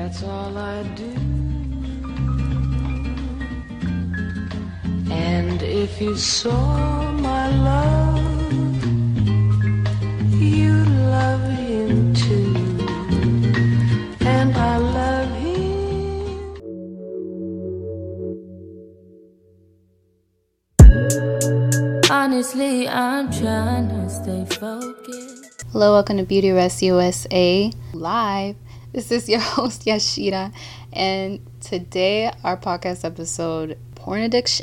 That's all I do. And if you saw my love, you love him too. And I love him. Honestly, I'm trying to stay focused. Hello, welcome to Beauty Rest USA Live. This is your host, Yashida, and today our podcast episode, porn addiction, ?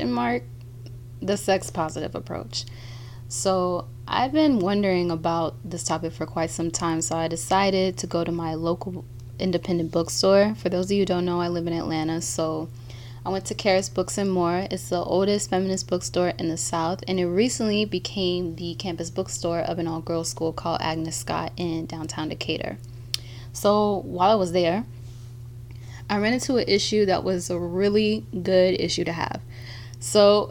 The sex positive approach. So I've been wondering about this topic for quite some time, so I decided to go to my local independent bookstore. For those of you who don't know, I live in Atlanta, so I went to Karis Books and More. It's the oldest feminist bookstore in the South, and it recently became the campus bookstore of an all-girls school called Agnes Scott in downtown Decatur. So while I was there, I ran into an issue that was a really good issue to have. So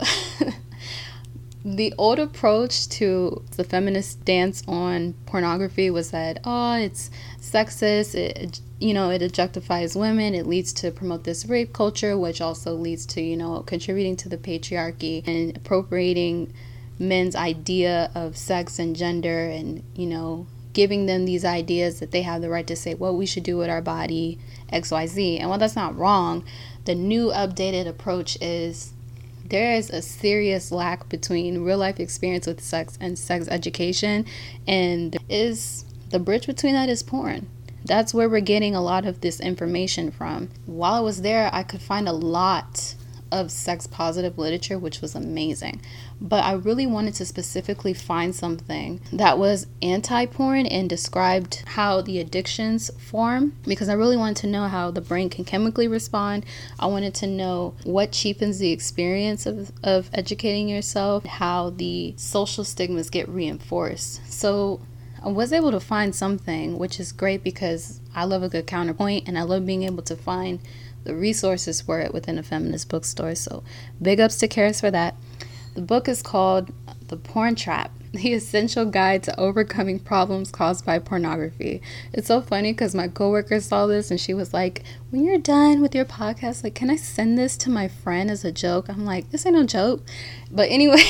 the old approach to the feminist stance on pornography was that, it's sexist, it objectifies women, it leads to promote this rape culture, which also leads to, contributing to the patriarchy and appropriating men's idea of sex and gender and, giving them these ideas that they have the right to say what we should do with our body, XYZ. And while that's not wrong, the new updated approach is there is a serious lack between real life experience with sex and sex education, and the bridge between that is porn. That's where we're getting a lot of this information from. While I was there, I could find a lot of sex positive literature, which was amazing. But I really wanted to specifically find something that was anti-porn and described how the addictions form, because I really wanted to know how the brain can chemically respond. I wanted to know what cheapens the experience of educating yourself, how the social stigmas get reinforced. So I was able to find something, which is great because I love a good counterpoint and I love being able to find the resources for it within a feminist bookstore. So big ups to Karis for that. The book is called The Porn Trap: The Essential Guide to Overcoming Problems Caused by Pornography. It's so funny because my coworker saw this and she was like, when you're done with your podcast, can I send this to my friend as a joke? I'm like, this ain't no joke. But anyway,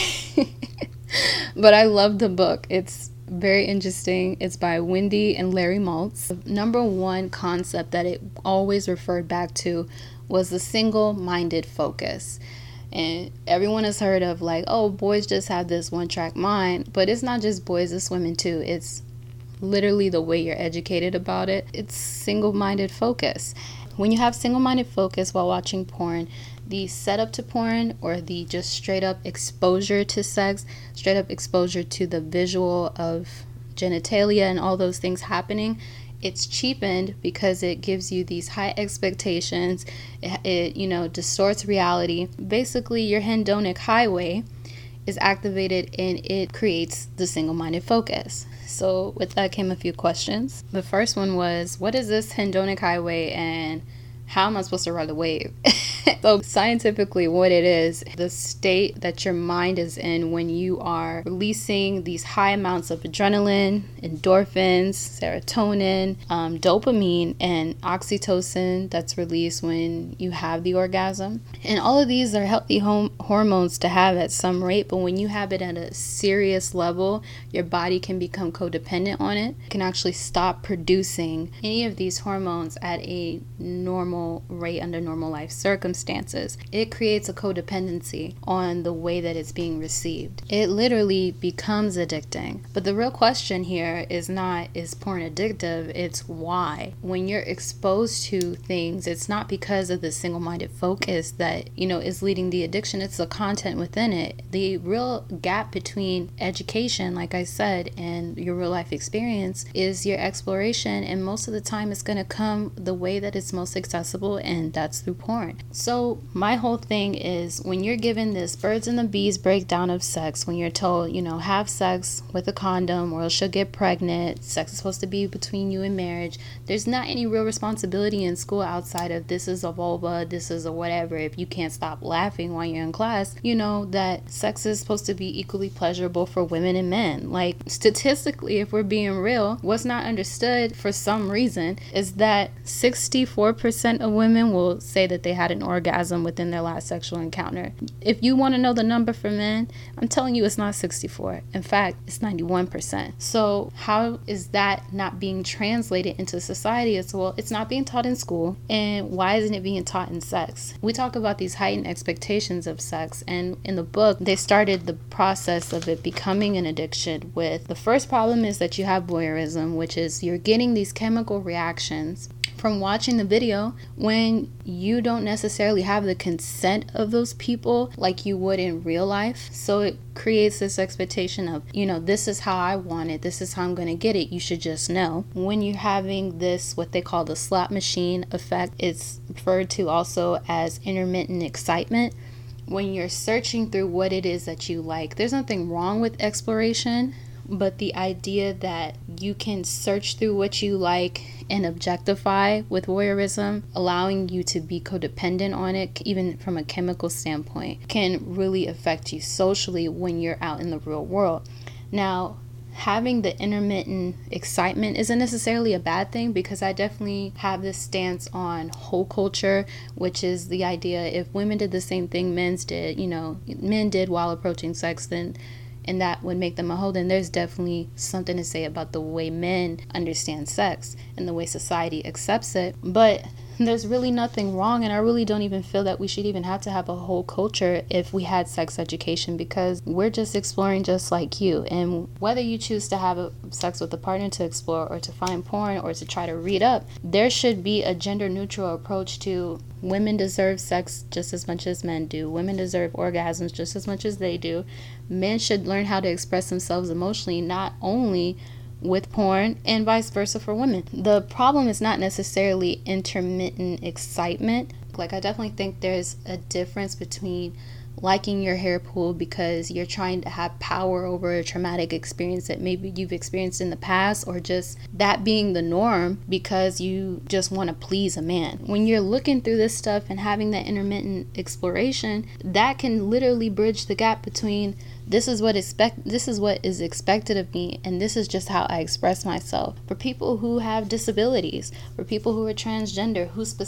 but I love the book. It's very interesting. It's by Wendy and Larry Maltz. The number one concept that it always referred back to was the single-minded focus. And everyone has heard of boys just have this one-track mind, but it's not just boys, it's women too. It's literally the way you're educated about it. It's single-minded focus. When you have single-minded focus while watching porn, the setup to porn or the just straight up exposure to sex, straight up exposure to the visual of genitalia and all those things happening, it's cheapened because it gives you these high expectations. It distorts reality. Basically, your hedonic highway is activated and it creates the single-minded focus. So with that came a few questions. The first one was, what is this hedonic highway and how am I supposed to ride the wave? So scientifically what it is, the state that your mind is in when you are releasing these high amounts of adrenaline, endorphins, serotonin, dopamine, and oxytocin that's released when you have the orgasm. And all of these are healthy hormones to have at some rate, but when you have it at a serious level, your body can become codependent on it. It can actually stop producing any of these hormones at a normal rate under normal life circumstances. It creates a codependency on the way that it's being received. It literally becomes addicting. But the real question here is not, is porn addictive? It's why. When you're exposed to things, it's not because of the single-minded focus that, is leading the addiction. It's the content within it. The real gap between education, like I said, and your real life experience is your exploration. And most of the time it's going to come the way that it's most accessible, and that's through porn. So my whole thing is, when you're given this birds and the bees breakdown of sex, when you're told, have sex with a condom or else you'll get pregnant, sex is supposed to be between you and marriage, there's not any real responsibility in school outside of this is a vulva, this is a whatever. If you can't stop laughing while you're in class, that sex is supposed to be equally pleasurable for women and men. Like, statistically, if we're being real, what's not understood for some reason is that 64% of women will say that they had an orgasm within their last sexual encounter. If you want to know the number for men, I'm telling you it's not 64. In fact, it's 91%. So how is that not being translated into society as well? It's not being taught in school. And why isn't it being taught in sex? We talk about these heightened expectations of sex, and in the book they started the process of it becoming an addiction with the first problem is that you have voyeurism, which is you're getting these chemical reactions from watching the video when you don't necessarily have the consent of those people like you would in real life. So it creates this expectation of, this is how I want it, this is how I'm going to get it, you should just know. When you're having this, what they call the slot machine effect, it's referred to also as intermittent excitement. When you're searching through what it is that you like, there's nothing wrong with exploration, but the idea that you can search through what you like and objectify with voyeurism, allowing you to be codependent on it, even from a chemical standpoint, can really affect you socially when you're out in the real world. Now, having the intermittent excitement isn't necessarily a bad thing, because I definitely have this stance on whole culture, which is the idea if women did the same thing men did while approaching sex, then and that would make them a hoe, then there's definitely something to say about the way men understand sex and the way society accepts it. But there's really nothing wrong, and I really don't even feel that we should even have to have a whole culture if we had sex education, because we're just exploring just like you. And whether you choose to have sex with a partner to explore, or to find porn, or to try to read up, there should be a gender neutral approach to women deserve sex just as much as men do. Women deserve orgasms just as much as they do. Men should learn how to express themselves emotionally, not only with porn, and vice versa for women. The problem is not necessarily intermittent excitement. Like, I definitely think there's a difference between liking your hair pulled because you're trying to have power over a traumatic experience that maybe you've experienced in the past, or just that being the norm because you just want to please a man. When you're looking through this stuff and having that intermittent exploration, that can literally bridge the gap between this is what is expected of me, and this is just how I express myself. For people who have disabilities, for people who are transgender,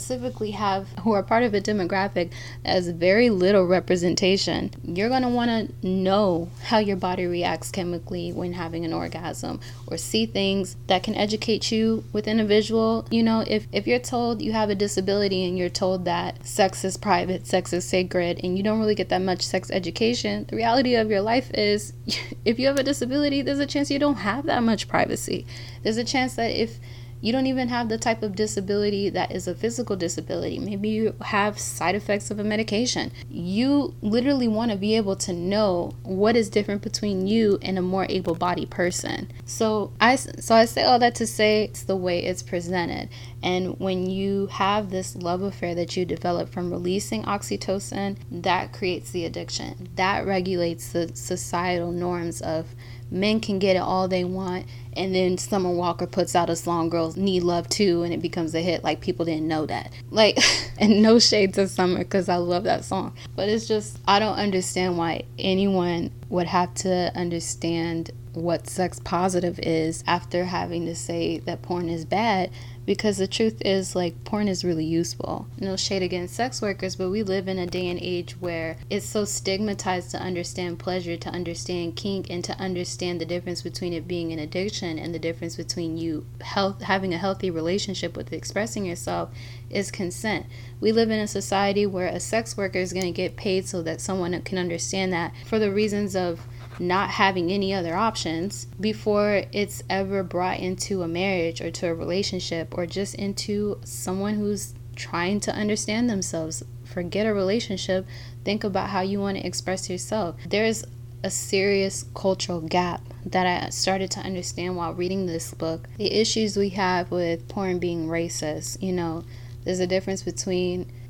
who are part of a demographic that has very little representation, you're going to want to know how your body reacts chemically when having an orgasm, or see things that can educate you within a visual. If you're told you have a disability and you're told that sex is private, sex is sacred, and you don't really get that much sex education, the reality of your life is, if you have a disability, there's a chance you don't have that much privacy. There's a chance that if you don't even have the type of disability that is a physical disability, maybe you have side effects of a medication, you literally want to be able to know what is different between you and a more able-bodied person. So I say all that to say it's the way it's presented. And when you have this love affair that you develop from releasing oxytocin, that creates the addiction. That regulates the societal norms of men can get it all they want, and then Summer Walker puts out a song, Girls Need Love Too, and it becomes a hit. Like, people didn't know that. Like, and no shade to Summer, because I love that song. But it's just, I don't understand why anyone would have to understand what sex positive is after having to say that porn is bad, because the truth is, like, porn is really useful. No shade against sex workers, but we live in a day and age where it's so stigmatized to understand pleasure, to understand kink, and to understand the difference between it being an addiction and the difference between you having a healthy relationship with expressing yourself is consent. We live in a society where a sex worker is going to get paid so that someone can understand that, for the reasons of not having any other options, before it's ever brought into a marriage or to a relationship, or just into someone who's trying to understand themselves. Forget a relationship. Think about how you want to express yourself. There's a serious cultural gap that I started to understand while reading this book. The issues we have with porn being racist, there's a difference between,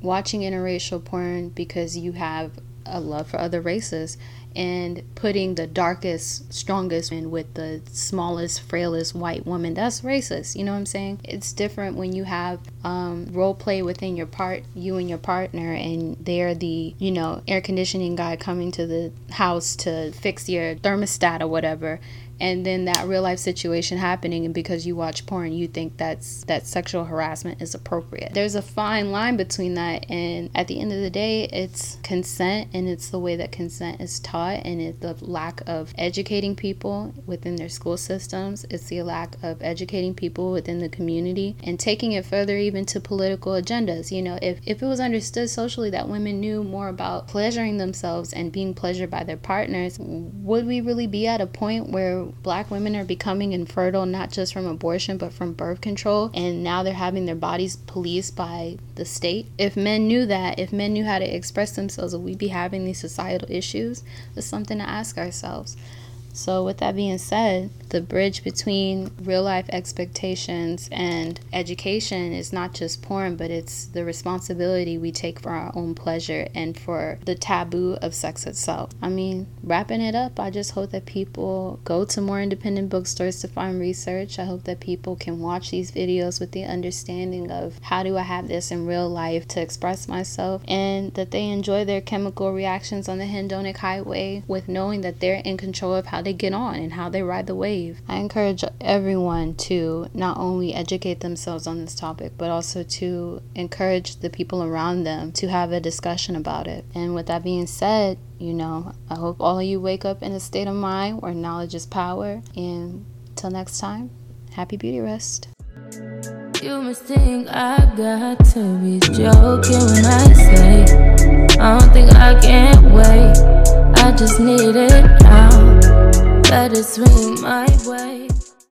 watching interracial porn because you have a love for other races, and putting the darkest, strongest in with the smallest, frailest white woman, that's racist. You know what I'm saying? It's different when you have role play within you and your partner, and they're the, air conditioning guy coming to the house to fix your thermostat or whatever, and then that real life situation happening, and because you watch porn you think that sexual harassment is appropriate. There's a fine line between that, and at the end of the day it's consent, and it's the way that consent is taught, and it's the lack of educating people within their school systems. It's the lack of educating people within the community, and taking it further even to political agendas. If it was understood socially that women knew more about pleasuring themselves and being pleasured by their partners, would we really be at a point where Black women are becoming infertile, not just from abortion but from birth control, and now they're having their bodies policed by the state? If men knew that, if men knew how to express themselves, would we be having these societal issues? It's something to ask ourselves. So with that being said, the bridge between real life expectations and education is not just porn, but it's the responsibility we take for our own pleasure and for the taboo of sex itself. Wrapping it up, I just hope that people go to more independent bookstores to find research. I hope that people can watch these videos with the understanding of how do I have this in real life to express myself, and that they enjoy their chemical reactions on the hedonic highway with knowing that they're in control of how they get on and how they ride the wave. I encourage everyone to not only educate themselves on this topic, but also to encourage the people around them to have a discussion about it. And with that being said, I hope all of you wake up in a state of mind where knowledge is power. And till next time, happy beauty rest. You must think I got to be joking when I say I don't think I can't wait. I just need it now. Let it swing my way.